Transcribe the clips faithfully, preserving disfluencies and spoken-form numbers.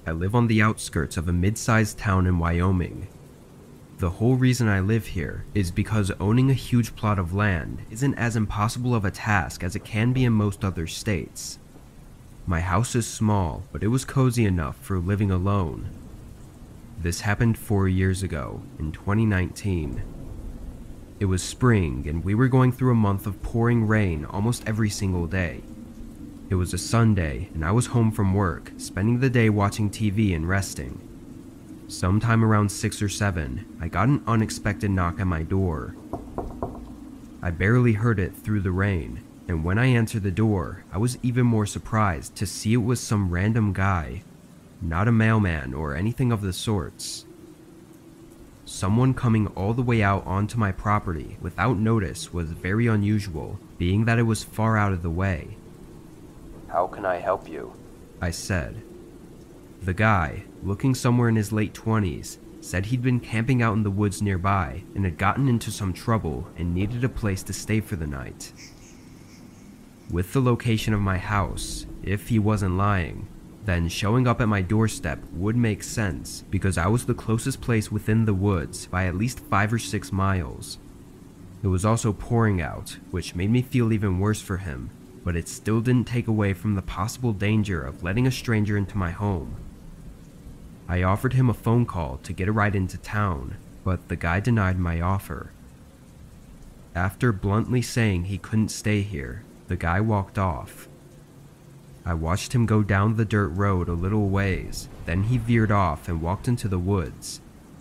I live on the outskirts of a mid-sized town in Wyoming. The whole reason I live here is because owning a huge plot of land isn't as impossible of a task as it can be in most other states. My house is small, but it was cozy enough for living alone. This happened four years ago, in twenty nineteen. It was spring, and we were going through a month of pouring rain almost every single day. It was a Sunday, and I was home from work, spending the day watching T V and resting. Sometime around six or seven, I got an unexpected knock at my door. I barely heard it through the rain, and when I answered the door, I was even more surprised to see it was some random guy, not a mailman or anything of the sorts. Someone coming all the way out onto my property without notice was very unusual, being that it was far out of the way. "How can I help you?" I said. The guy, looking somewhere in his late twenties, said he'd been camping out in the woods nearby and had gotten into some trouble and needed a place to stay for the night. With the location of my house, if he wasn't lying, then showing up at my doorstep would make sense because I was the closest place within the woods by at least five or six miles. It was also pouring out, which made me feel even worse for him, but it still didn't take away from the possible danger of letting a stranger into my home. I offered him a phone call to get a ride into town, but the guy denied my offer. After bluntly saying he couldn't stay here, the guy walked off. I watched him go down the dirt road a little ways, then he veered off and walked into the woods.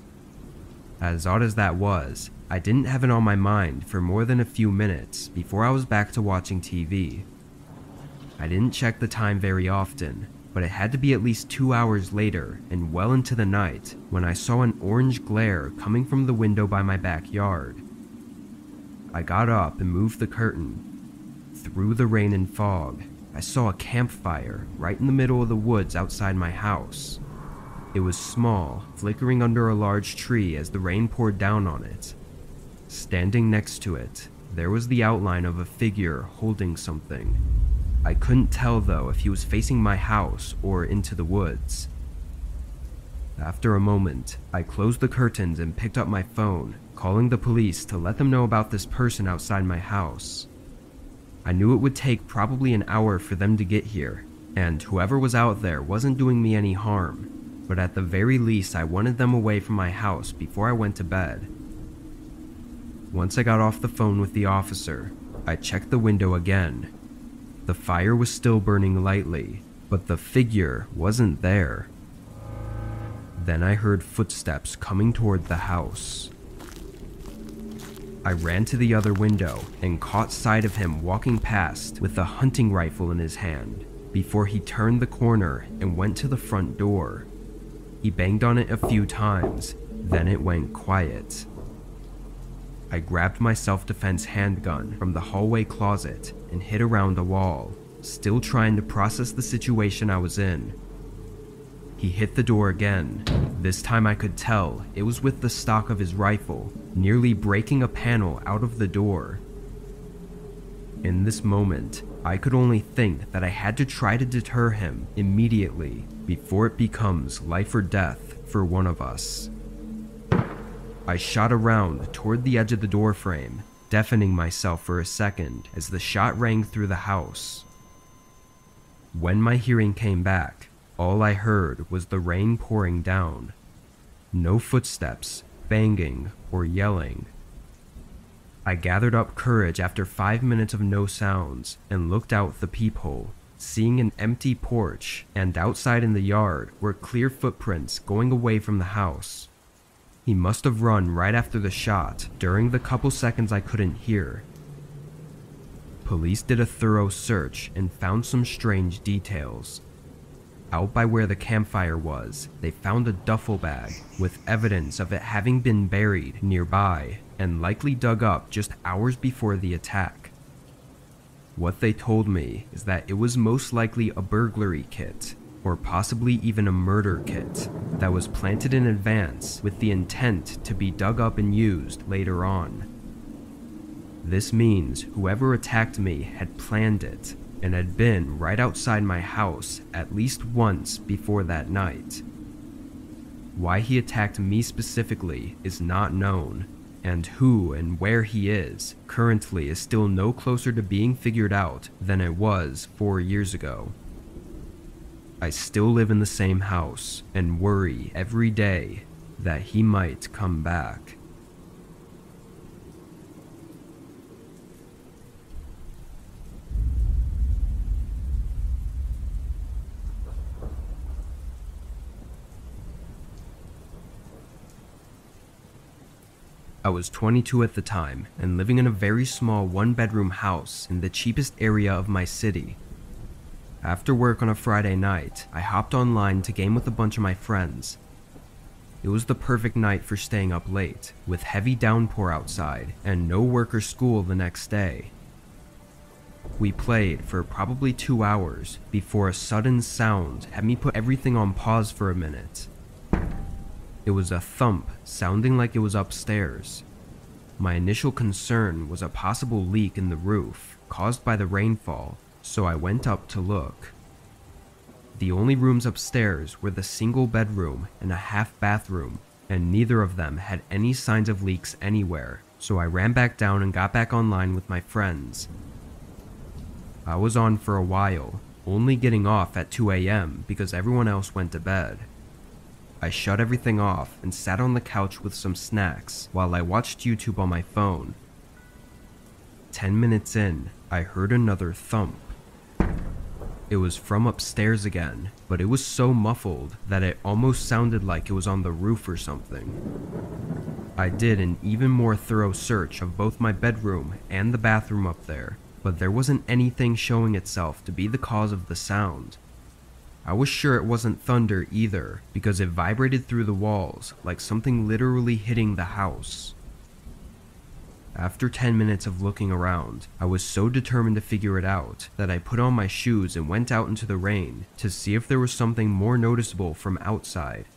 As odd as that was, I didn't have it on my mind for more than a few minutes before I was back to watching T V. I didn't check the time very often, but it had to be at least two hours later and well into the night when I saw an orange glare coming from the window by my backyard. I got up and moved the curtain. Through the rain and fog, I saw a campfire right in the middle of the woods outside my house. It was small, flickering under a large tree as the rain poured down on it. Standing next to it, there was the outline of a figure holding something. I couldn't tell though if he was facing my house or into the woods. After a moment, I closed the curtains and picked up my phone, calling the police to let them know about this person outside my house. I knew it would take probably an hour for them to get here, and whoever was out there wasn't doing me any harm, but at the very least I wanted them away from my house before I went to bed. Once I got off the phone with the officer, I checked the window again. The fire was still burning lightly, but the figure wasn't there. Then I heard footsteps coming toward the house. I ran to the other window and caught sight of him walking past with a hunting rifle in his hand before he turned the corner and went to the front door. He banged on it a few times, then it went quiet. I grabbed my self-defense handgun from the hallway closet and hid around a wall, still trying to process the situation I was in. He hit the door again. This time I could tell it was with the stock of his rifle, nearly breaking a panel out of the door. In this moment, I could only think that I had to try to deter him immediately before it becomes life or death for one of us. I shot around toward the edge of the doorframe, deafening myself for a second as the shot rang through the house. When my hearing came back, all I heard was the rain pouring down. No footsteps, banging, or yelling. I gathered up courage after five minutes of no sounds and looked out the peephole, seeing an empty porch, and outside in the yard were clear footprints going away from the house. He must have run right after the shot during the couple seconds I couldn't hear. Police did a thorough search and found some strange details. Out by where the campfire was, they found a duffel bag with evidence of it having been buried nearby and likely dug up just hours before the attack. What they told me is that it was most likely a burglary kit, or possibly even a murder kit, that was planted in advance with the intent to be dug up and used later on. This means whoever attacked me had planned it, and had been right outside my house at least once before that night. Why he attacked me specifically is not known, and who and where he is currently is still no closer to being figured out than it was four years ago. I still live in the same house and worry every day that he might come back. I was twenty-two at the time and living in a very small one-bedroom house in the cheapest area of my city. After work on a Friday night, I hopped online to game with a bunch of my friends. It was the perfect night for staying up late, with heavy downpour outside and no work or school the next day. We played for probably two hours before a sudden sound had me put everything on pause for a minute. It was a thump sounding like it was upstairs. My initial concern was a possible leak in the roof caused by the rainfall, so I went up to look. The only rooms upstairs were the single bedroom and a half bathroom, and neither of them had any signs of leaks anywhere, so I ran back down and got back online with my friends. I was on for a while, only getting off at two A M because everyone else went to bed. I shut everything off and sat on the couch with some snacks while I watched YouTube on my phone. Ten minutes in, I heard another thump. It was from upstairs again, but it was so muffled that it almost sounded like it was on the roof or something. I did an even more thorough search of both my bedroom and the bathroom up there, but there wasn't anything showing itself to be the cause of the sound. I was sure it wasn't thunder either, because it vibrated through the walls like something literally hitting the house. After ten minutes of looking around, I was so determined to figure it out that I put on my shoes and went out into the rain to see if there was something more noticeable from outside.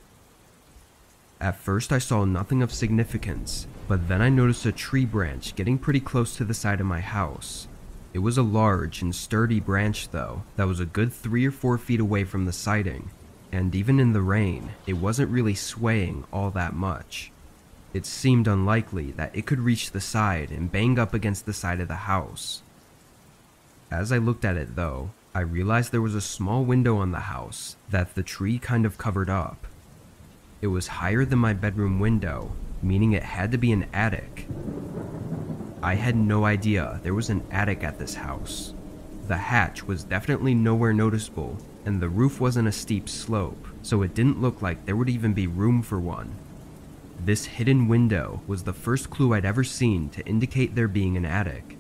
At first I saw nothing of significance, but then I noticed a tree branch getting pretty close to the side of my house. It was a large and sturdy branch though, that was a good three or four feet away from the siding, and even in the rain, it wasn't really swaying all that much. It seemed unlikely that it could reach the side and bang up against the side of the house. As I looked at it though, I realized there was a small window on the house that the tree kind of covered up. It was higher than my bedroom window, meaning it had to be an attic. I had no idea there was an attic at this house. The hatch was definitely nowhere noticeable, and the roof wasn't a steep slope, so it didn't look like there would even be room for one. This hidden window was the first clue I'd ever seen to indicate there being an attic.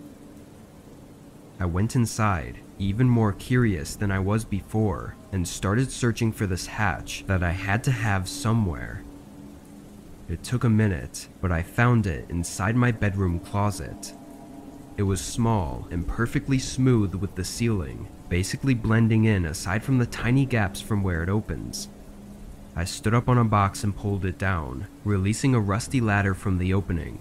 I went inside, even more curious than I was before, and started searching for this hatch that I had to have somewhere. It took a minute, but I found it inside my bedroom closet. It was small and perfectly smooth with the ceiling, basically blending in aside from the tiny gaps from where it opens. I stood up on a box and pulled it down, releasing a rusty ladder from the opening.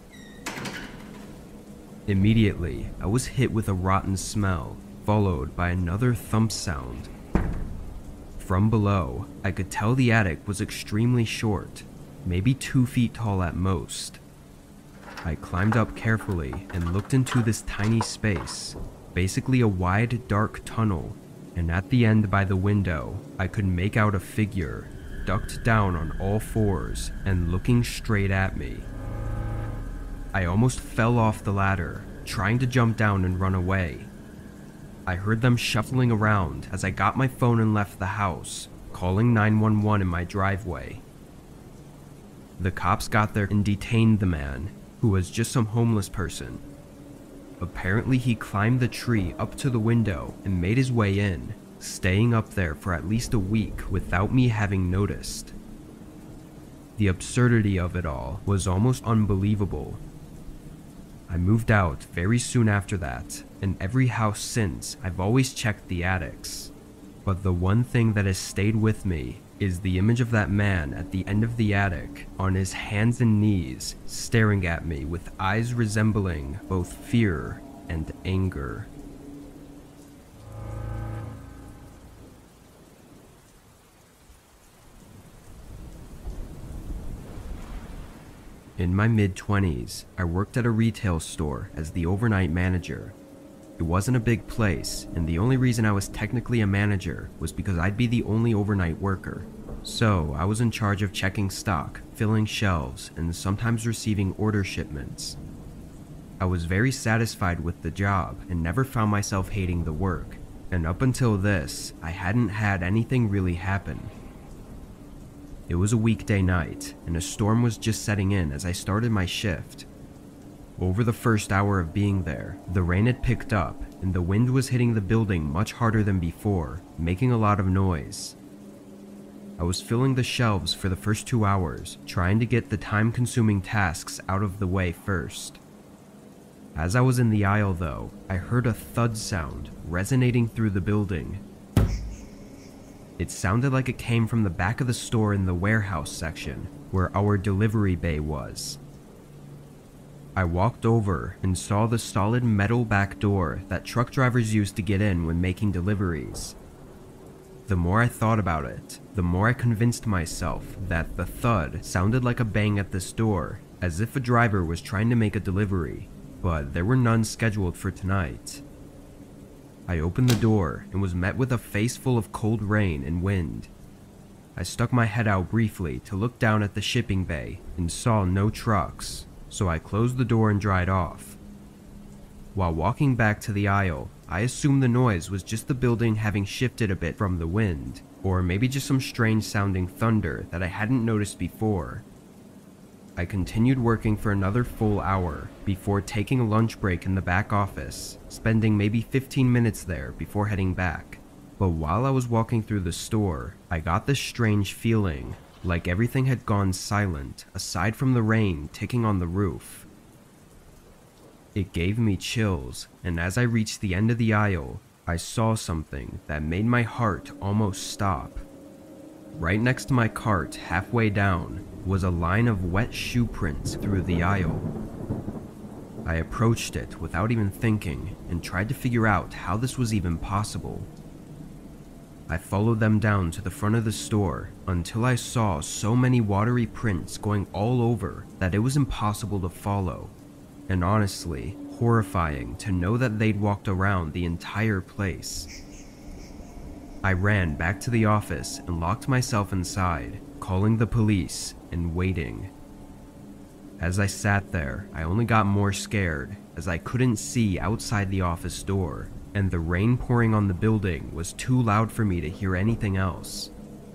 Immediately, I was hit with a rotten smell, followed by another thump sound. From below, I could tell the attic was extremely short, maybe two feet tall at most. I climbed up carefully and looked into this tiny space, basically a wide, dark tunnel, and at the end by the window, I could make out a figure, ducked down on all fours and looking straight at me. I almost fell off the ladder, trying to jump down and run away. I heard them shuffling around as I got my phone and left the house, calling nine one one in my driveway. The cops got there and detained the man, who was just some homeless person. Apparently he climbed the tree up to the window and made his way in, staying up there for at least a week without me having noticed. The absurdity of it all was almost unbelievable. I moved out very soon after that, and every house since I've always checked the attics. But the one thing that has stayed with me is the image of that man at the end of the attic, on his hands and knees, staring at me with eyes resembling both fear and anger. In my mid-twenties, I worked at a retail store as the overnight manager. It wasn't a big place, and the only reason I was technically a manager was because I'd be the only overnight worker. So, I was in charge of checking stock, filling shelves, and sometimes receiving order shipments. I was very satisfied with the job and never found myself hating the work, and up until this, I hadn't had anything really happen. It was a weekday night, and a storm was just setting in as I started my shift. Over the first hour of being there, the rain had picked up, and the wind was hitting the building much harder than before, making a lot of noise. I was filling the shelves for the first two hours, trying to get the time-consuming tasks out of the way first. As I was in the aisle though, I heard a thud sound resonating through the building. It sounded like it came from the back of the store in the warehouse section, where our delivery bay was. I walked over and saw the solid metal back door that truck drivers use to get in when making deliveries. The more I thought about it, the more I convinced myself that the thud sounded like a bang at this door, as if a driver was trying to make a delivery, but there were none scheduled for tonight. I opened the door and was met with a face full of cold rain and wind. I stuck my head out briefly to look down at the shipping bay and saw no trucks, so I closed the door and dried off. While walking back to the aisle, I assumed the noise was just the building having shifted a bit from the wind, or maybe just some strange sounding thunder that I hadn't noticed before. I continued working for another full hour before taking a lunch break in the back office, spending maybe fifteen minutes there before heading back. But while I was walking through the store, I got this strange feeling, like everything had gone silent aside from the rain ticking on the roof. It gave me chills, and as I reached the end of the aisle, I saw something that made my heart almost stop. Right next to my cart, halfway down, was a line of wet shoe prints through the aisle. I approached it without even thinking and tried to figure out how this was even possible. I followed them down to the front of the store until I saw so many watery prints going all over that it was impossible to follow, and honestly, horrifying to know that they'd walked around the entire place. I ran back to the office and locked myself inside, calling the police and waiting. As I sat there, I only got more scared as I couldn't see outside the office door, and the rain pouring on the building was too loud for me to hear anything else.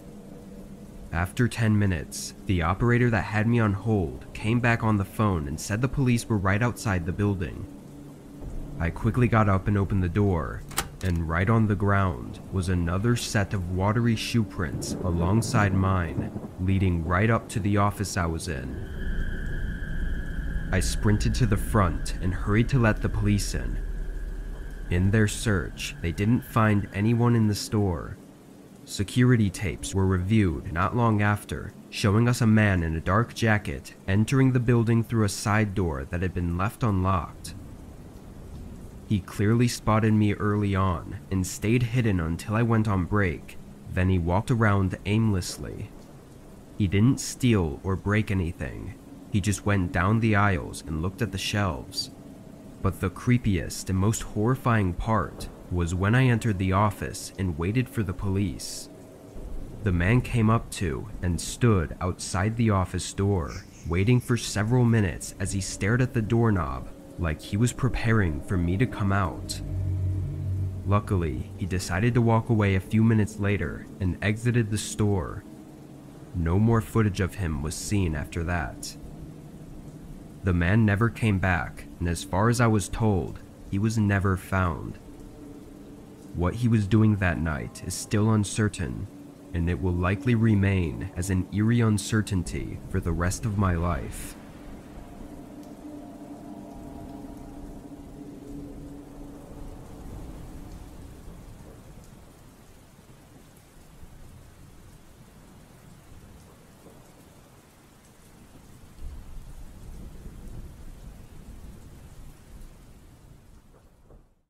After ten minutes, the operator that had me on hold came back on the phone and said the police were right outside the building. I quickly got up and opened the door, and right on the ground was another set of watery shoe prints alongside mine, leading right up to the office I was in. I sprinted to the front and hurried to let the police in. In their search, they didn't find anyone in the store. Security tapes were reviewed not long after, showing us a man in a dark jacket entering the building through a side door that had been left unlocked. He clearly spotted me early on and stayed hidden until I went on break, then he walked around aimlessly. He didn't steal or break anything, he just went down the aisles and looked at the shelves. But the creepiest and most horrifying part was when I entered the office and waited for the police. The man came up to and stood outside the office door, waiting for several minutes as he stared at the doorknob, like he was preparing for me to come out. Luckily, he decided to walk away a few minutes later and exited the store. No more footage of him was seen after that. The man never came back, and as far as I was told, he was never found. What he was doing that night is still uncertain, and it will likely remain as an eerie uncertainty for the rest of my life.